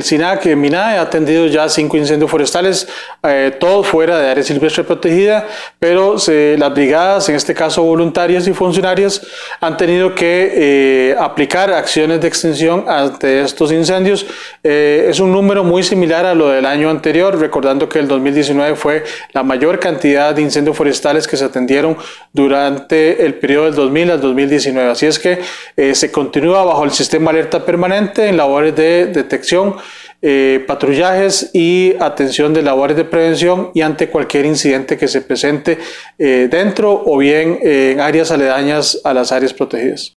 SINAC MINAE ha atendido ya 5 incendios forestales, todos fuera de área silvestre protegida, pero las brigadas, en este caso voluntarias y funcionarias, han tenido que aplicar acciones de extinción ante estos incendios. Es un número muy similar a lo del año anterior, recordando que el 2019 fue la mayor cantidad de incendios forestales que se atendieron durante el periodo del 2000 al 2019. Así es que se continúa bajo el sistema alerta permanente en labores de detección, patrullajes y atención de labores de prevención y ante cualquier incidente que se presente dentro o bien en áreas aledañas a las áreas protegidas.